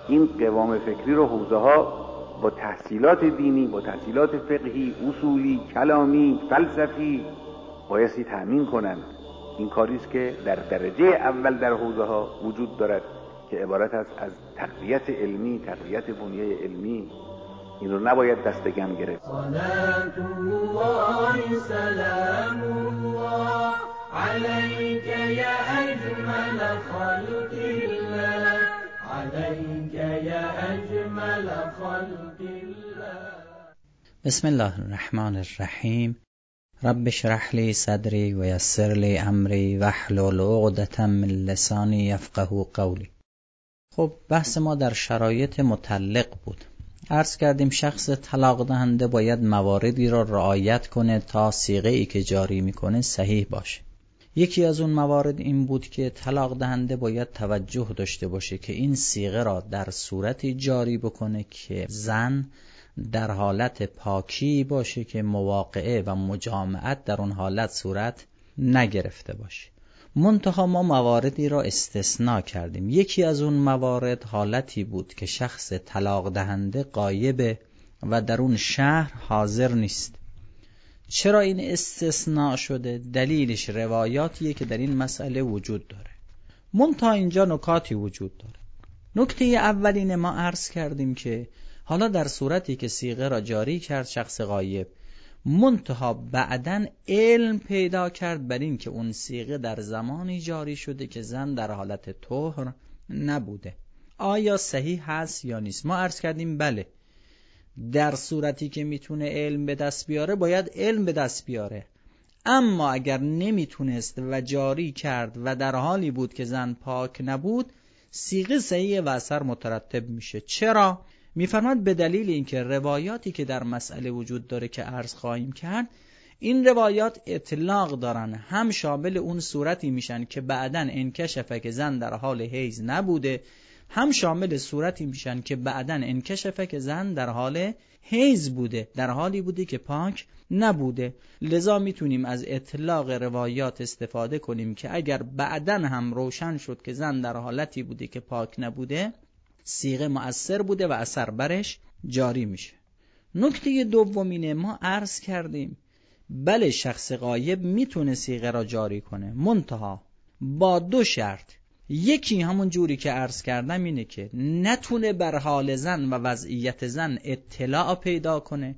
این قوام فکری رو حوزه‌ها با تحصیلات دینی، با تحصیلات فقهی، اصولی، کلامی، فلسفی بایستی تأمین کنند. این کاریست که در درجه اول در حوزه‌ها وجود دارد که عبارت است از تقویت علمی، تقویت بنیه علمی. این رو نباید دست کم گرفت. صلات الله سلام الله علیک یا اجمل خلق الله، علیک یا اجمل خلق الله. بسم الله الرحمن الرحیم. رب اشرح لی صدری و یسر لی امری واحلل عقدة من لسانی یفقهوا قولی. خب بحث ما در شرایط مطلق بود. عرض کردیم شخص طلاق دهنده باید مواردی را رعایت کنه تا صیغه ای که جاری میکنه صحیح باشه. یکی از اون موارد این بود که طلاق دهنده باید توجه داشته باشه که این صیغه را در صورتی جاری بکنه که زن در حالت پاکی باشه که مواقعه و مجامعت در اون حالت صورت نگرفته باشه. منتها ما مواردی را استثناء کردیم. یکی از اون موارد حالتی بود که شخص طلاق دهنده غایبه و در اون شهر حاضر نیست. چرا این استثناء شده؟ دلیلش روایاتیه که در این مسئله وجود داره. منتها اینجا نکاتی وجود داره. نکته اولین ما عرض کردیم که حالا در صورتی که صیغه را جاری کرد شخص غایب، منتها بعداً علم پیدا کرد بر این که اون صیغه در زمانی جاری شده که زن در حالت طهر نبوده، آیا صحیح هست یا نیست؟ ما عرض کردیم بله، در صورتی که میتونه علم به دست بیاره باید علم به دست بیاره. اما اگر نمیتونست و جاری کرد و در حالی بود که زن پاک نبود، صیغه صحیح و اثر مترتب میشه. چرا؟ میفرماد به دلیل اینکه روایاتی که در مسئله وجود داره که عرض خواهیم کرد، این روایات اطلاق دارن، هم شامل اون صورتی میشن که بعداً انکشفه که زن در حال حیض نبوده، هم شامل صورتی میشن که بعداً انکشفه که زن در حال حیض بوده، در حالی بوده که پاک نبوده. لذا میتونیم از اطلاق روایات استفاده کنیم که اگر بعداً هم روشن شد که زن در حالتی بوده که پاک نبوده، صیغه مؤثر بوده و اثر برش جاری میشه. نکته دومینه ما عرض کردیم بله شخص غایب میتونه صیغه را جاری کنه، منتها با دو شرط. یکی همون جوری که عرض کردم اینه که نتونه بر حال زن و وضعیت زن اطلاع پیدا کنه،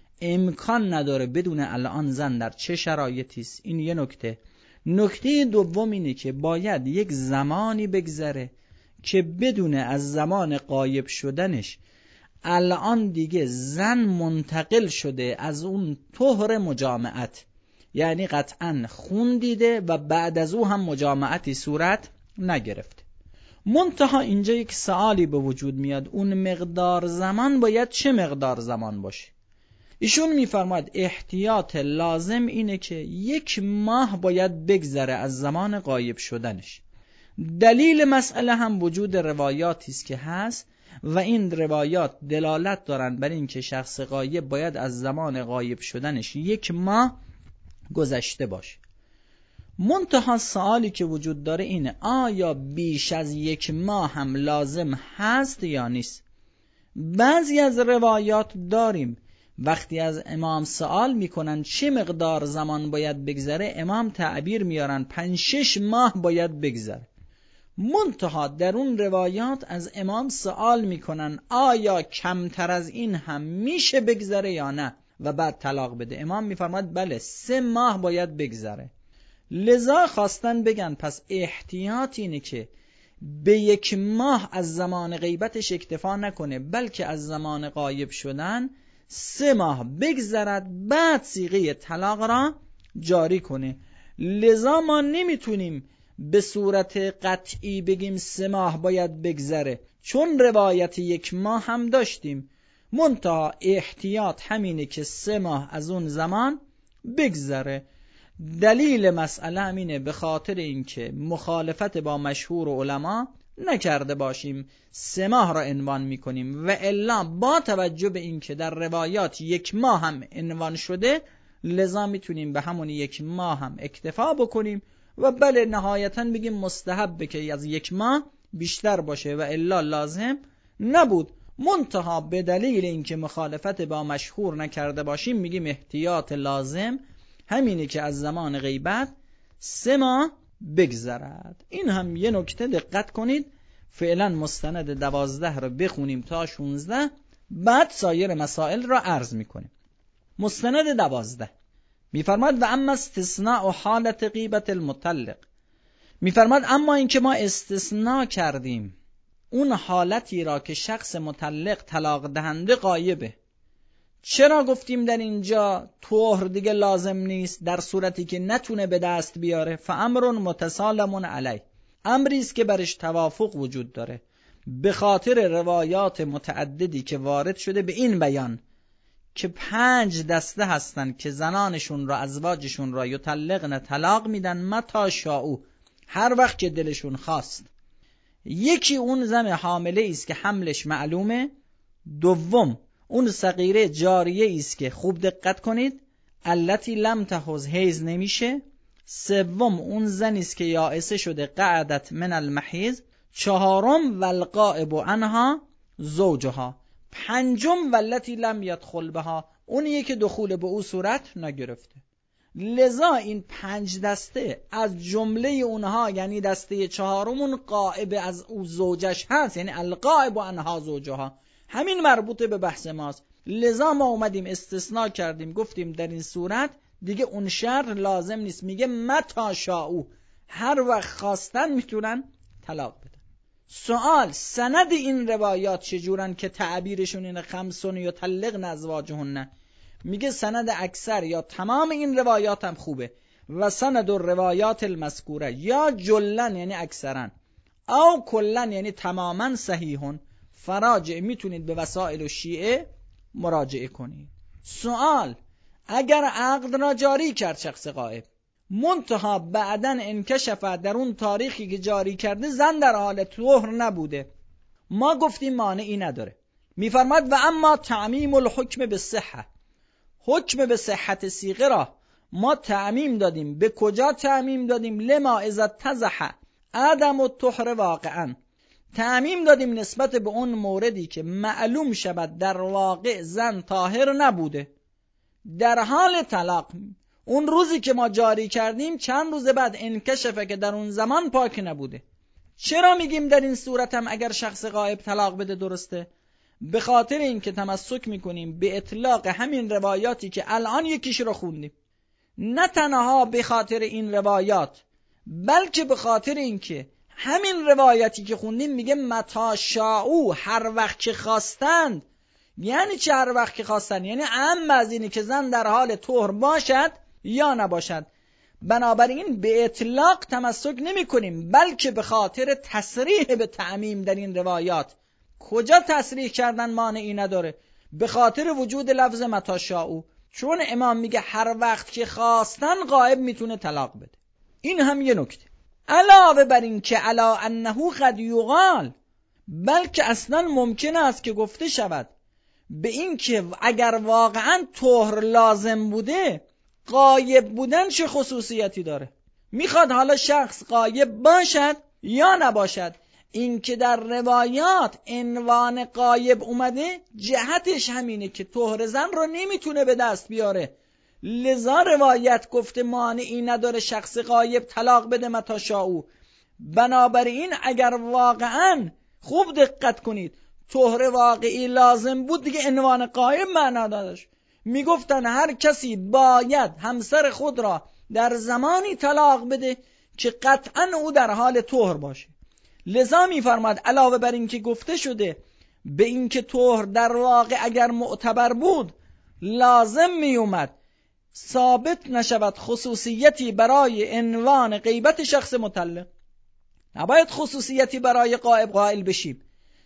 امکان نداره بدون الان زن در چه شرایطی است. این یه نکته. نکته دوم اینه که باید یک زمانی بگذره که بدون از زمان غایب شدنش الان دیگه زن منتقل شده از اون طهر مجامعت، یعنی قطعا خون دیده و بعد از او هم مجامعتی صورت نگرفته. منتها اینجا یک سوالی به وجود میاد، اون مقدار زمان باید چه مقدار زمان باشه؟ ایشون میفرماید احتیاط لازم اینه که 1 ماه باید بگذره از زمان غایب شدنش. دلیل مسئله هم وجود روایاتی است که هست و این روایات دلالت دارن بر این که شخص غایب باید از زمان غایب شدنش 1 ماه گذشته باشه. منتها سوالی که وجود داره اینه آیا بیش از 1 ماه هم لازم هست یا نیست؟ بعضی از روایات داریم وقتی از امام سوال میکنن چه مقدار زمان باید بگذره، امام تعبیر میارن 5-6 ماه باید بگذره. منتها در اون روایات از امام سوال میکنن آیا کمتر از این هم میشه بگذره یا نه و بعد طلاق بده. امام میفرماد بله 3 ماه باید بگذره. لذا خواستن بگن پس احتیاط اینه که به 1 ماه از زمان غیبتش اکتفا نکنه، بلکه از زمان غایب شدن 3 ماه بگذرد بعد صیغه طلاق را جاری کنه. لذا ما نمیتونیم به صورت قطعی بگیم 3 ماه باید بگذره، چون روایت 1 ماه هم داشتیم. منتها احتیاط همینه که 3 ماه از اون زمان بگذره. دلیل مسئله همینه، به خاطر اینکه مخالفت با مشهور علما نکرده باشیم 3 ماه را عنوان میکنیم و الا با توجه به اینکه در روایات 1 ماه هم عنوان شده، لذا میتونیم به همون 1 ماه هم اکتفا بکنیم و بله نهایتاً بگیم مستحبه که از 1 ماه بیشتر باشه و الا لازم نبود. منتها به دلیل اینکه مخالفت با مشهور نکرده باشیم میگیم احتیاط لازم همینه که از زمان غیبت 3 ماه بگذرد. این هم یه نکته دقت کنید. فعلا مستند 12 رو بخونیم تا 16، بعد سایر مسائل را عرض میکنیم. مستند 12 میفرماد و اما استثناء حالت غیبت المطلق، میفرماد اما اینکه ما استثناء کردیم اون حالتی را که شخص مطلق طلاق دهنده غایبه. چرا گفتیم در اینجا طهر دیگه لازم نیست در صورتی که نتونه به دست بیاره؟ فامر متسالم علی، امری است که برش توافق وجود داره به خاطر روایات متعددی که وارد شده به این بیان که 5 دسته هستن که زنانشون را ازواجشون را یطلقن طلاق میدن متی شاءوا، هر وقت که دلشون خواست. یکی اون زن حامله است که حملش معلومه، دوم اون صغیره جاریه است که خوب دقت کنید التی لم تحض حیض نمیشه، سوم اون زنی است که یائسه شده قعدت من المحیض، چهارم والغائب عنها زوجها، پنجم والتی لم یدخل بها، اونیه که دخول به او صورت نگرفته. لذا این 5 دسته از جمله اونها، یعنی دسته چهارمون غائب از او زوجش هست، یعنی الغائب عنها زوجها، همین مربوط به بحث ماست. لذا ما اومدیم استثناء کردیم، گفتیم در این صورت دیگه اون شرط لازم نیست. میگه متی شاءوا، هر وقت خواستن میتونن طلاق بدن. سوال سند این روایات چجورن که تعبیرشون اینه 5 یطلقن ازواجهن؟ میگه سند اکثر یا تمام این روایات هم خوبه. و سند الروایات المذکوره یا جلن یعنی اکثرن او کلن یعنی تماما صحیحون، فراجع میتونید به وسائل شیعه مراجعه کنید. سوال اگر عقد را جاری کرد شخص غائب، منتها بعدن انکشف در اون تاریخی که جاری کرده زن در حال طهر نبوده، ما گفتیم مانعی نداره. میفرماد و اما تعمیم الحکم بالصحه، حکم به صحت صیغه را ما تعمیم دادیم. به کجا تعمیم دادیم؟ لما اذا اتضح عدم الطهر واقعا، تعمیم دادیم نسبت به اون موردی که معلوم شود در واقع زن طاهر نبوده در حال طلاق. اون روزی که ما جاری کردیم چند روز بعد انکشفه که در اون زمان پاک نبوده. چرا میگیم در این صورت هم اگر شخص غائب طلاق بده درسته؟ به خاطر این که تمسک میکنیم به اطلاق همین روایاتی که الان یکیش رو خوندیم. نه تنها به خاطر این روایات، بلکه به خاطر این که همین روایاتی که خوندیم میگه متی شاءوا، هر وقت که خواستند. یعنی چه هر وقت که خواستند؟ یعنی عام از اینه که زن در حال طهر باشد یا نباشد. بنابراین به اطلاق تمسک نمی کنیم، بلکه به خاطر تصریح به تعمیم در این روایات. کجا تصریح کردن مانعی نداره؟ به خاطر وجود لفظ متی شاءوا، چون امام میگه هر وقت که خواستن غائب میتونه طلاق بده. این هم یه نکته. علاوه بر این که علا انه قد یقال، بلکه اصلا ممکن است که گفته شود به این که اگر واقعا طهر لازم بوده، غایب بودن چه خصوصیتی داره؟ میخواد حالا شخص غایب باشد یا نباشد؟ این که در روایات عنوان غایب اومده جهتش همینه که طهر زن رو نمیتونه به دست بیاره. لذا روایت گفته مانعی نداره شخص غایب طلاق بده متی شاءوا. بنابراین اگر واقعا خوب دقت کنید طهر واقعی لازم بود دیگه عنوان غایب معنا داشت. میگفتن هر کسی باید همسر خود را در زمانی طلاق بده که قطعا او در حال طهر باشه. لذا میفرماد علاوه بر این که گفته شده به این که طهر در واقع اگر معتبر بود لازم می اومد ثابت نشود خصوصیتی برای عنوان غیبت شخص مطلق، نباید خصوصیتی برای غائب قائل بشیم.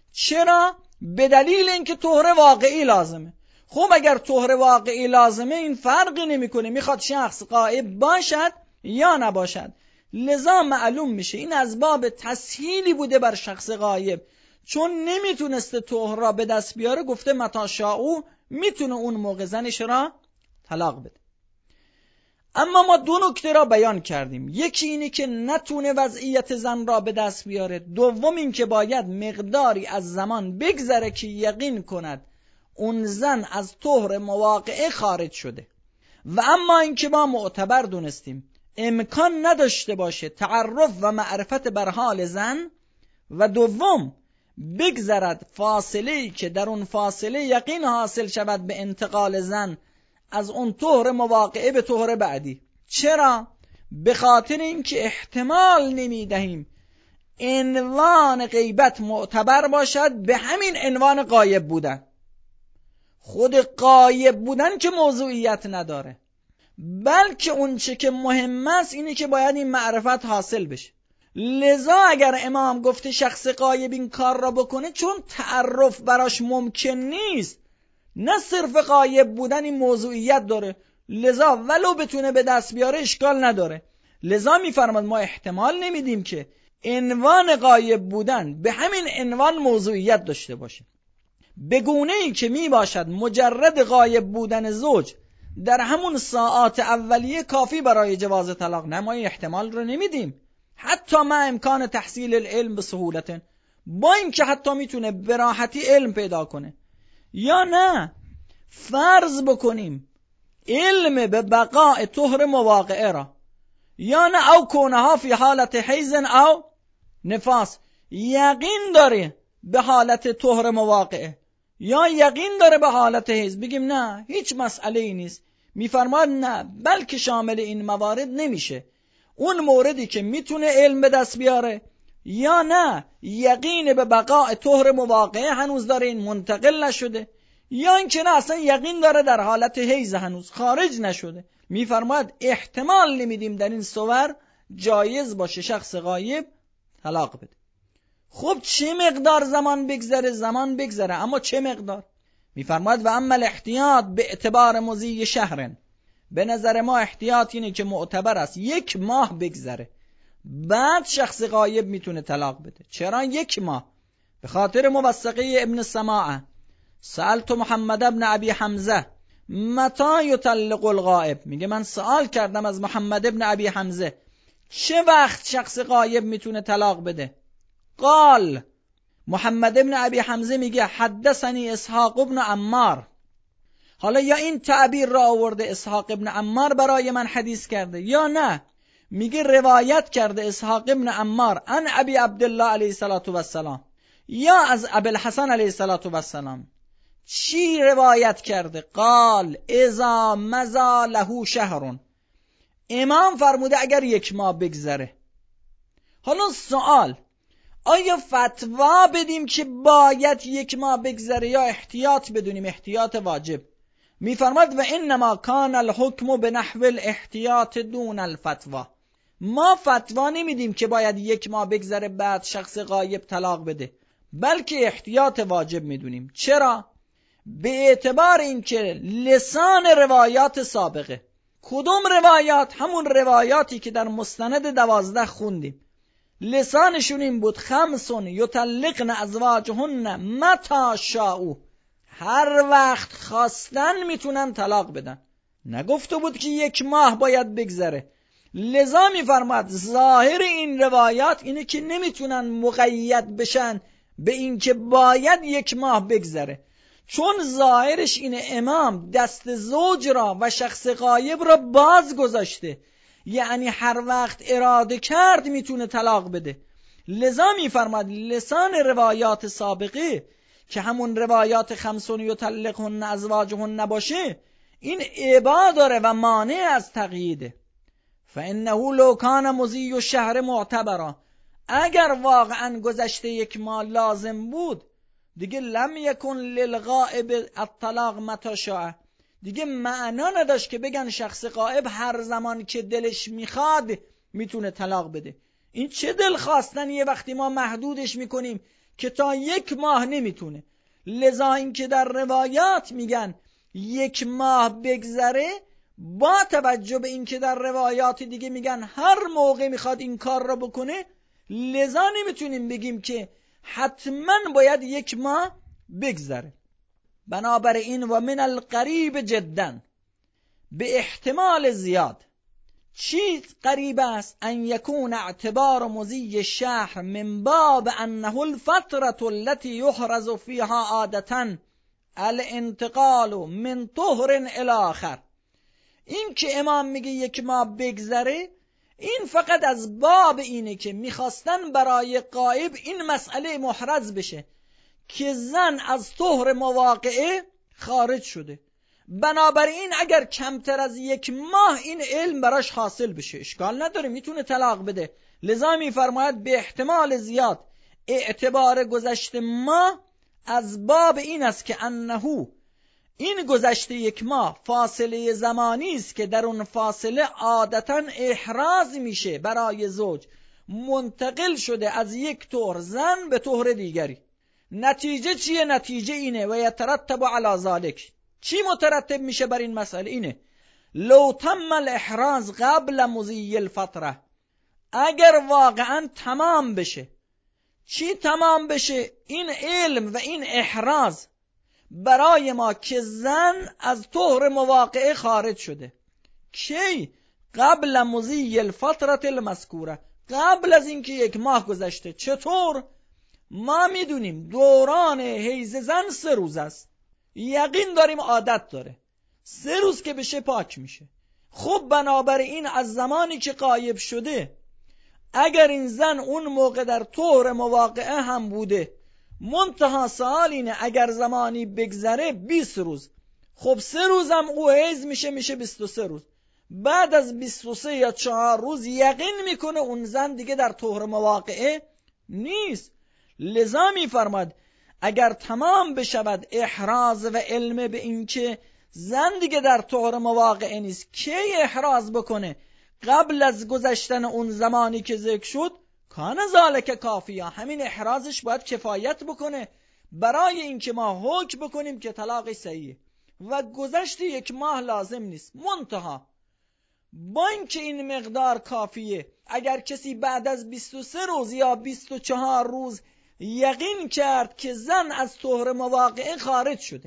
چرا؟ به دلیل اینکه طهر واقعی لازمه. خب اگر طهر واقعی لازمه این فرقی نمیکنه میخواد شخص غائب باشد یا نباشد. لذا معلوم میشه این از باب تسهیلی بوده بر شخص غایب، چون نمیتونسته طهر را به دست بیاره گفته متی شاءوا، میتونه اون موقع زنش را طلاق بده. اما ما دو نکته را بیان کردیم. یکی اینه که نتونه وضعیت زن را به دست بیاره، دوم این که باید مقداری از زمان بگذره که یقین کند اون زن از طهر مواقعه خارج شده. و اما این که ما معتبر دونستیم امکان نداشته باشه تعرف و معرفت بر حال زن، و دوم بگذرد فاصله‌ای که در اون فاصله یقین حاصل شود به انتقال زن از اون طهر مواقعه به طهر بعدی. چرا؟ به خاطر اینکه احتمال نمیدهیم عنوان غیبت معتبر باشد به همین عنوان غایب بودن. خود غایب بودن که موضوعیت نداره، بلکه اون چه که مهم است اینه که باید این معرفت حاصل بشه. لذا اگر امام گفته شخص غایب این کار را بکنه، چون تعرف براش ممکن نیست، نه صرف غایب بودن این موضوعیت داره، لذا ولو بتونه به دست بیاره اشکال نداره. لذا میفرماد ما احتمال نمیدیم که عنوان غایب بودن به همین عنوان موضوعیت داشته باشه، به گونه‌ای که می باشد مجرد غایب بودن زوج در همون ساعات اولیه کافی برای جواز طلاق. نه، ما این احتمال رو نمیدیم. حتی ما امکان تحصیل العلم به سهولت، با این که حتی میتونه به راحتی علم پیدا کنه، یا نه فرض بکنیم علم به بقاء طهر مواقعه را، یا نه او کونها فی حالت حیض او نفاس، یقین داره به حالت طهر مواقعه یا یقین داره به حالت حیض، بگیم نه هیچ مسئله ای نیست. میفرماد نه، بلکه شامل این موارد نمیشه. اون موردی که میتونه علم به دست بیاره، یا نه یقین به بقاء طهر مواقعه هنوز داره این منتقل نشده، یا اینکه نه اصلا یقین داره در حالت حیض هنوز خارج نشده. میفرماد احتمال نمیدیم در این صور جایز باشه شخص غایب طلاق بده. خب چه مقدار زمان بگذره؟ زمان بگذره، اما چه مقدار؟ میفرماد و اما الاحتیاط به اعتبار مضی شهرن، به نظر ما احتیاط اینه که معتبر است 1 ماه بگذره بعد شخص غایب میتونه طلاق بده. چرا 1 ماه؟ به خاطر موثقه ابن سماعه سألت محمد ابن ابی حمزه متى یطلق الغائب، میگه من سوال کردم از محمد ابن ابی حمزه چه وقت شخص غایب میتونه طلاق بده؟ قال، محمد ابن ابی حمزه میگه حدثنی اسحاق ابن عمار. حالا یا این تعبیر را آورده اسحاق ابن عمار برای من حدیث کرده، یا نه میگه روایت کرده اسحاق ابن عمار عن ابی عبدالله علیه الصلاة والسلام، یا از ابی الحسن علیه الصلاة والسلام. چی روایت کرده؟ قال اذا مضى له شهر، امام فرموده اگر 1 ماه بگذره. حالا سوال، آیا فتوا بدیم که باید 1 ماه بگذره یا احتیاط بدونیم احتیاط واجب؟ میفرماد و انما کان الحکم بنحو الاحتیاط دون الفتوا، ما فتوا نمیدیم که باید 1 ماه بگذره بعد شخص غایب طلاق بده، بلکه احتیاط واجب میدونیم. چرا؟ به اعتبار اینکه لسان روایات سابقه، کدوم روایات؟ همون روایاتی که در مستند 12 خوندیم، لسانشون این بود 5 یطلقن ازواجهن متی شاءوا، هر وقت خواستن میتونن طلاق بدن. نگفته بود که 1 ماه باید بگذره. لذا میفرماد ظاهر این روایات اینه که نمیتونن مقید بشن به این که باید 1 ماه بگذره، چون ظاهرش اینه امام دست زوج را و شخص غایب را باز گذاشته، یعنی هر وقت اراده کرد میتونه طلاق بده. لذا میفرماد لسان روایات سابقه که همون روایات 5 یطلقهن ازواجهن نباشه، این ابا داره و مانع از تقییده. فانه لو کان مضی الشهر معتبرا، اگر واقعا گذشته 1 ماه لازم بود دیگه لم یکن للغائب الطلاق متی شاء، دیگه معنا نداشت که بگن شخص غائب هر زمان که دلش میخواد میتونه طلاق بده. این چه دل خواستن یه وقتی ما محدودش میکنیم که تا 1 ماه نمیتونه. لذا این که در روایات میگن 1 ماه بگذره، با توجه به این که در روایات دیگه میگن هر موقع میخواد این کار را بکنه، لذا نمیتونیم بگیم که حتما باید 1 ماه بگذره. بنابراین و من القریب جدا، به احتمال زیاد چی قریب است؟ ان یکون اعتبار مضی شهر من باب انه الفترة التي یحرز فيها عادتا الانتقال من طهر الى آخر. این که امام میگه یک ماه بگذره، این فقط از باب اینه که میخواستن برای غایب این مسئله محرز بشه که زن از طهر مواقعه خارج شده، بنابراین اگر کمتر از یک ماه این علم براش حاصل بشه اشکال نداره، میتونه طلاق بده. لذا میفرماید به احتمال زیاد اعتبار گذشت ماه از باب این است که انه این گذشته یک ماه فاصله زمانی است که در اون فاصله عادتا احراز میشه برای زوج، منتقل شده از یک طهر زن به طهر دیگری. نتیجه چیه؟ نتیجه اینه و یترتب علی ذلک. چی مترتب میشه بر این مسئله؟ اینه لو تم الاحراز قبل مضی الفتره، اگر واقعا تمام بشه. چی تمام بشه؟ این علم و این احراز برای ما که زن از طهر مواقعه خارج شده. کی؟ قبل مضی الفتره المذکوره، قبل از اینکه یک ماه گذشته. چطور؟ ما میدونیم دوران حیض زن 3 روز است، یقین داریم عادت داره، 3 روز که بشه پاک میشه. خب بنابراین از زمانی که غایب شده، اگر این زن اون موقع در طهر مواقعه هم بوده، منتها سوال اینه اگر زمانی بگذره 20 روز، خب 3 روز هم او حیض میشه 23 روز. بعد از 23 یا 4 روز یقین میکنه اون زن دیگه در طهر مواقعه نیست. لذا میفرماد اگر تمام بشود احراز و علم به این که زن دیگه در طهر مواقعه نیست، کی احراز بکنه؟ قبل از گذشتن اون زمانی که ذکر شد. کان ذالک کافیه، همین احرازش باید کفایت بکنه برای اینکه ما حکم بکنیم که طلاق صحیحه و گذشت یک ماه لازم نیست. منتها با اینکه این مقدار کافیه، اگر کسی بعد از 23 روز یا 24 روز یقین کرد که زن از طهر مواقعه خارج شده،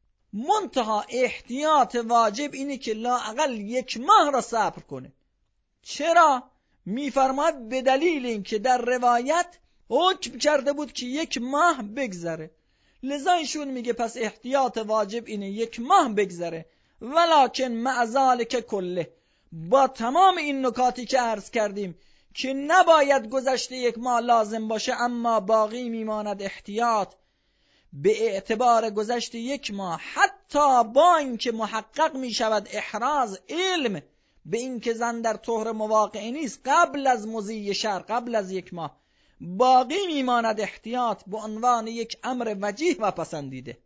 منتها احتیاط واجب اینه که لااقل 1 ماه را صبر کنه. چرا؟ میفرماد به دلیل اینکه در روایت حکم کرده بود که 1 ماه بگذره. لذا ایشون میگه پس احتیاط واجب اینه 1 ماه بگذره. ولکن مع ذلک کله، با تمام این نکاتی که عرض کردیم که نباید گذشته 1 ماه لازم باشه، اما باقی میماند احتیاط به اعتبار گذشت 1 ماه، حتی با اینکه محقق میشود احراز علم به این که زن در طهر مواقعه نیست قبل از مضی شهر، قبل از 1 ماه، باقی میماند احتیاط به عنوان یک امر وجیه و پسندیده.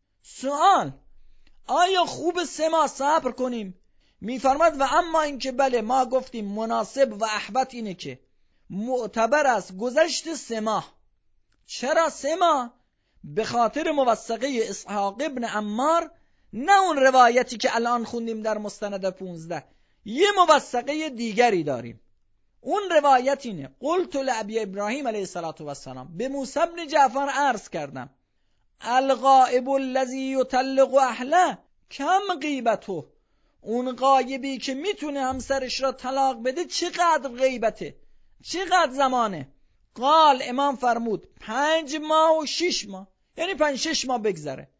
سوال: آیا خوب 3 ماه صبر کنیم؟ میفرماد و اما اینکه بله، ما گفتیم مناسب و احوط اینه که معتبر است گذشت 3 ماه. چرا 3 ماه؟ به خاطر موثقه اسحاق ابن عمار، نه اون روایتی که الان خوندیم در مستند 15. یه موثقه دیگری داریم. اون روایت اینه: قلت لابی ابراهیم علیه السلام، به موسی بن جعفر عرض کردم: الغائب الذی یطلق اهله کم غیبته، اون غایبی که میتونه همسرش را طلاق بده چقدر غیبته، چقدر زمانه؟ قال، امام فرمود 5 ماه و 6 ماه، یعنی 5-6 ماه بگذره.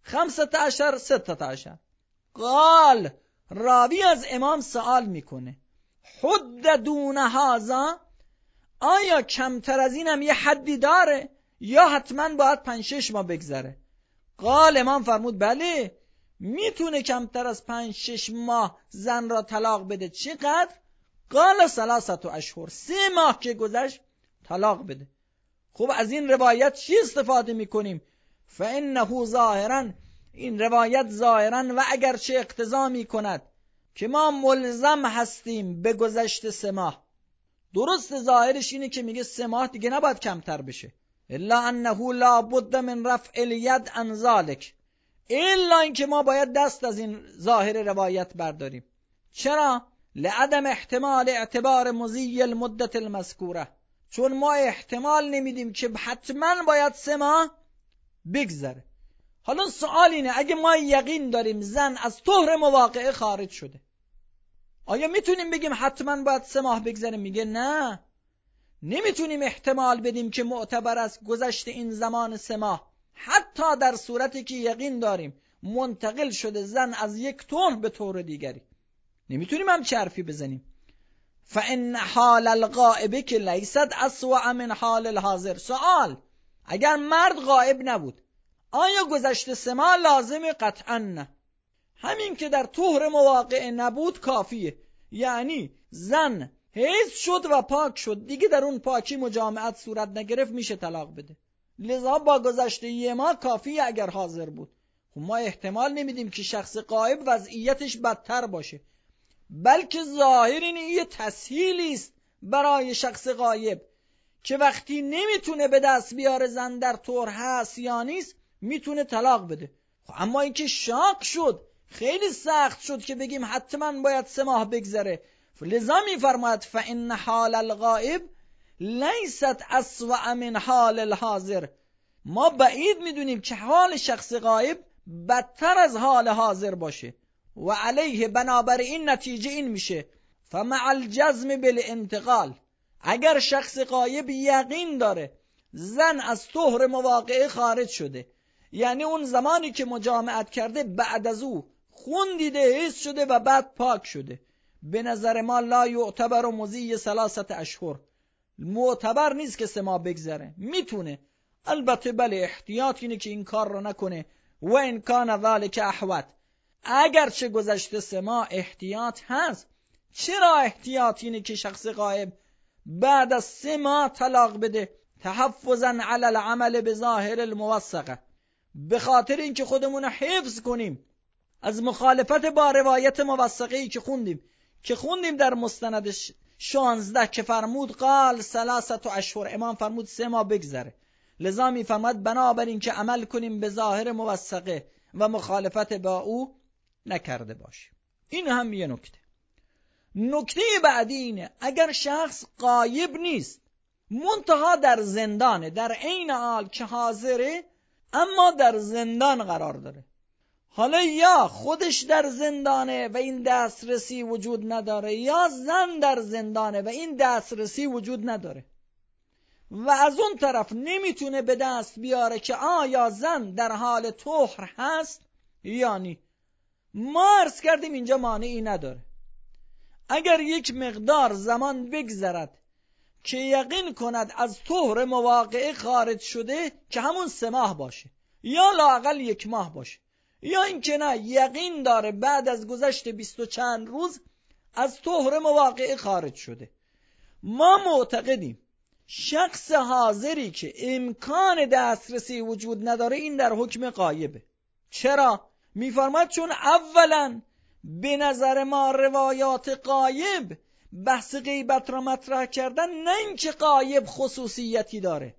15 16. قال، راوی از امام سوال میکنه: حد دون هذا، آیا کمتر از این هم یه حدی داره یا حتما باید 5-6 ماه بگذره؟ قال، امام فرمود بله، میتونه کمتر از 5-6 ماه زن را طلاق بده. چقدر؟ قال 3 اشهر، 3 ماه که گذشت طلاق بده. خب از این روایت چی استفاده میکنیم؟ فانه ظاهرا، این روایت ظاهرا و اگرچه اقتضا میکند که ما ملزم هستیم به گذشت 3 ماه، درست ظاهرش اینه که میگه 3 ماه دیگه نباید کمتر بشه، الا انه لا بد من رفع الید عن ذلک، الا اینکه ما باید دست از این ظاهر روایت برداریم. چرا؟ لعدم احتمال اعتبار مضی المدت المذکوره، چون ما احتمال نمیدیم که حتما باید 3 ماه بگذره. حالا سوال اینه: اگه ما یقین داریم زن از طهر مواقعه خارج شده، آیا میتونیم بگیم حتما باید 3 ماه بگذره؟ میگه نه، نمیتونیم احتمال بدیم که معتبر است گذشت این زمان 3 ماه، حتی در صورتی که یقین داریم منتقل شده زن از یک طور به طور دیگری. نمیتونیم هم حرفی بزنیم. فإن حال الغائب که لیست اسوأ من حال الحاضر. سوال: اگر مرد غائب نبود آیا گذشت 3 ماه لازمه؟ قطعا نه. همین که در طهر مواقع نبود کافیه. یعنی زن حیض شد و پاک شد، دیگه در اون پاکی مجامعت صورت نگرفت، میشه طلاق بده. لذا با گذشته 1 ماه کافیه اگر حاضر بود. خب ما احتمال نمیدیم که شخص غائب وضعیتش بدتر باشه، بلکه ظاهر این تسهیلی است برای شخص غایب که وقتی نمیتونه به دست بیاره زن در طور هست یا نیست میتونه طلاق بده. اما اینکه شاق شد، خیلی سخت شد که بگیم حتما باید 3 ماه بگذره. لذا میفرماید فإن حال الغائب لیست اسوأ من حال الحاضر. ما بعید میدونیم که حال شخص غایب بدتر از حال حاضر باشه و علیه بنابر این نتیجه این میشه فمع الجزم بالانتقال. اگر شخص غایب یقین داره زن از طهر مواقعه خارج شده، یعنی اون زمانی که مجامعت کرده بعد از او خون دیده حیض شده و بعد پاک شده، به نظر ما لا یعتبر مضی 3 اشهر، معتبر نیست که 3 ماه بگذره. میتونه، البته بله، احتیاط اینه که این کار رو نکنه. و ان کان ذلک احوط، اگرچه گذشته 3 ماه احتیاط هست. چرا احتیاط اینه که شخص غایب بعد از 3 ماه طلاق بده؟ تحفظا علی العمل بظاهر الموثقه، به خاطر اینکه خودمون حفظ کنیم از مخالفت با روایت موثقه‌ای که خوندیم در مستند 16 که فرمود قال 3 اشهر، امام فرمود 3 ماه بگذره. لذا میفرماد بنابراین که عمل کنیم به ظاهر موثقه و مخالفت با او نکرده باشیم. این هم یه نکته. نکته بعدی اینه اگر شخص غایب نیست منتها در زندانه، در عین حال که حاضره اما در زندان قرار داره، حالا یا خودش در زندانه و این دسترسی وجود نداره یا زن در زندانه و این دسترسی وجود نداره و از اون طرف نمیتونه به دست بیاره که آیا زن در حال طهر هست یا نی، ما عرض کردیم اینجا مانعی نداره. اگر یک مقدار زمان بگذرد که یقین کند از طهر مواقعه خارج شده که همون 3 ماه باشه یا لااقل 1 ماه باشه، یا اینکه نه یقین داره بعد از گذشت 20 و چند روز از طهر مواقعه خارج شده، ما معتقدیم شخص حاضری که امکان دسترسی وجود نداره این در حکم غایبه. چرا؟ میفرماد چون اولا به نظر ما روایات غایب بحث غیبت را مطرح کردن نه اینکه غایب خصوصیتی داره،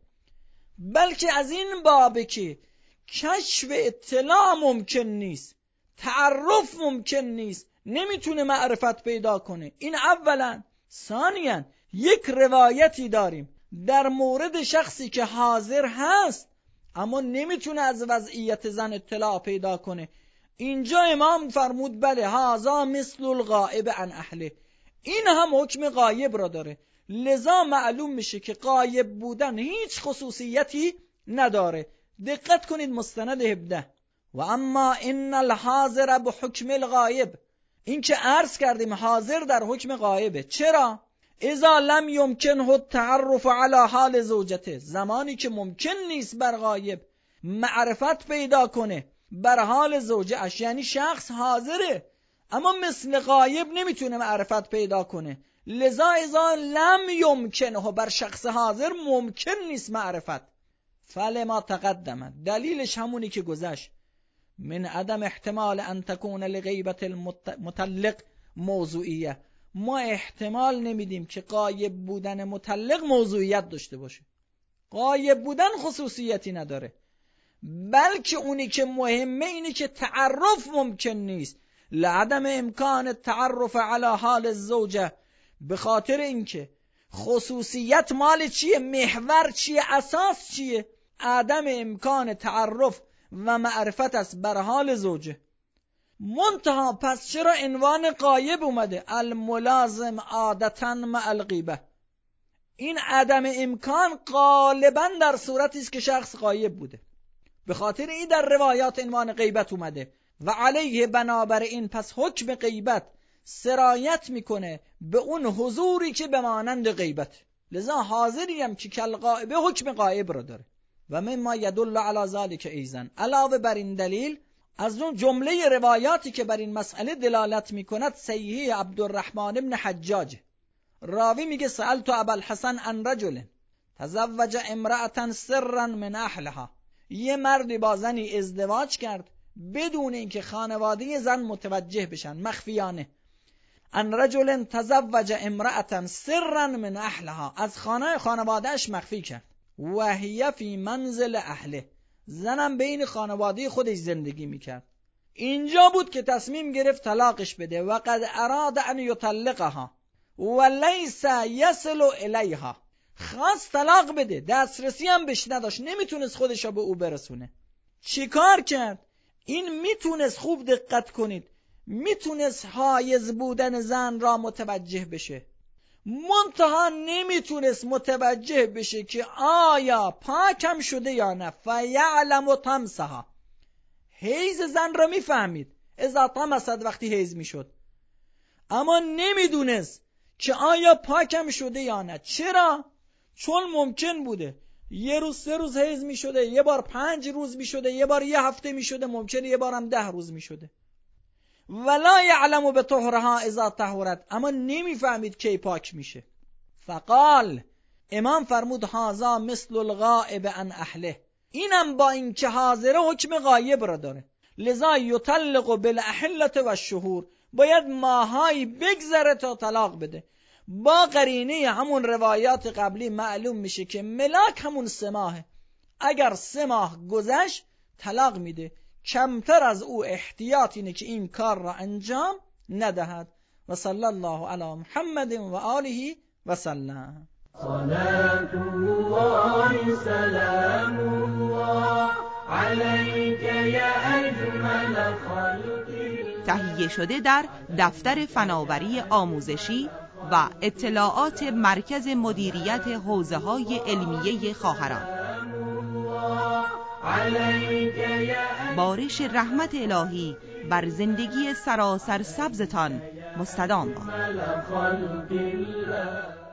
بلکه از این بابه که کشف اطلاع ممکن نیست، تعرف ممکن نیست، نمیتونه معرفت پیدا کنه. این اولا. ثانیا یک روایتی داریم در مورد شخصی که حاضر هست اما نمیتونه از وضعیت زن اطلاع پیدا کنه. اینجا امام فرمود بله هذا مثل الغائب عن اهله، این هم حکم غایب را داره. لذا معلوم میشه که غایب بودن هیچ خصوصیتی نداره. دقت کنید مستند 17 و اما ان الحاضر بحکم الغایب، این که عرض کردیم حاضر در حکم غایبه. چرا؟ اذا لم يمكنه التعرف على حال زوجته، زمانی که ممکن نیست بر غایب معرفت پیدا کنه بر حال زوجه اش، یعنی شخص حاضره اما مثل غایب نمیتونه معرفت پیدا کنه. لذا اذا لم يمكنه، بر شخص حاضر ممکن نیست معرفت. فلما تقدم، دلیلش همونی که گذشت، من عدم احتمال ان تكون لغیبت المطلق موضوعیه، ما احتمال نمیدیم که غایب بودن مطلق موضوعیت داشته باشه. غایب بودن خصوصیتی نداره، بلکه اونی که مهمه اینه که تعرف ممکن نیست، لعدم امکان تعرف علی حال الزوجه، به خاطر اینکه خصوصیت مال چیه؟ محور چیه؟ اساس چیه؟ عدم امکان تعرف و معرفت است بر حال زوجه. منتها پس چرا عنوان غایب اومده؟ الملازم عادتاً مع الغیبه. این عدم امکان غالباً در صورتی است که شخص غایب بوده، به خاطر این در روایات عنوان غیبت اومده و علیه بنابر این پس حکم غیبت سرایت میکنه به اون حضوری که به مانند غیبت، لذا حاضری هم که کالغائب حکم غایب را داره. و مما یدل علی ذلک ایضا، علاوه بر این دلیل از اون جمله روایاتی که بر این مسئله دلالت میکند صحیح عبدالرحمن بن حجاج، راوی میگه سألت ابا الحسن عن رجل تزوج امرأة سرا من اهلها، یه مردی با زنی ازدواج کرد بدون اینکه خانواده زن متوجه بشن، مخفیانه. عن رجل تزوج امرأة سرا من اهلها، از خانوادهش مخفی کرد. و هی فی منزل اهله، زنم بین خانواده خودش زندگی میکرد. اینجا بود که تصمیم گرفت طلاقش بده و قد اراد ان یطلقها و لیس یصل الیها، خواست طلاق بده، دسترسی هم بهش نداشت، نمیتونست خودش رو به او برسونه. چی کار کرد؟ این میتونست، خوب دقت کنید، میتونست حایز بودن زن را متوجه بشه، منتها نمیتونست متوجه بشه که آیا پاکم شده یا نه. فیعلم طمسها، حیز زن را میفهمید، اذا طمست، وقتی حیز میشد، اما نمیدونست که آیا پاکم شده یا نه. چرا؟ چون ممکن بوده یه روز 3 روز حیز می شده، یه بار 5 روز می شده، یه بار 1 هفته می شده، ممکنه یه بار هم 10 روز می شده. ولا یعلم بطهرها اذا طهرت، اما نمیفهمید کی پاک میشه. فقال، امام فرمود هذا مثل الغائب عن اهله، اینم با این که حاضره حکم غایب را داره، لذا یطلق بالاحله و الشهور، باید ماهایی بگذره تا طلاق بده. با قرینه همون روایات قبلی معلوم میشه که ملاک همون 3 ماهه، اگر 3 ماه گذشت طلاق میده. کمتر از او احتیاط اینه که این کار را انجام ندهد. و صلی الله علی محمد و آله و سلم. صلاة الله سلام الله عليك يا أجمل خلق الله. تهیه شده در دفتر فناوری آموزشی و اطلاعات مرکز مدیریت حوزه‌های علمیه خواهران. بارش رحمت الهی بر زندگی سراسر سبزتان مستدام باد.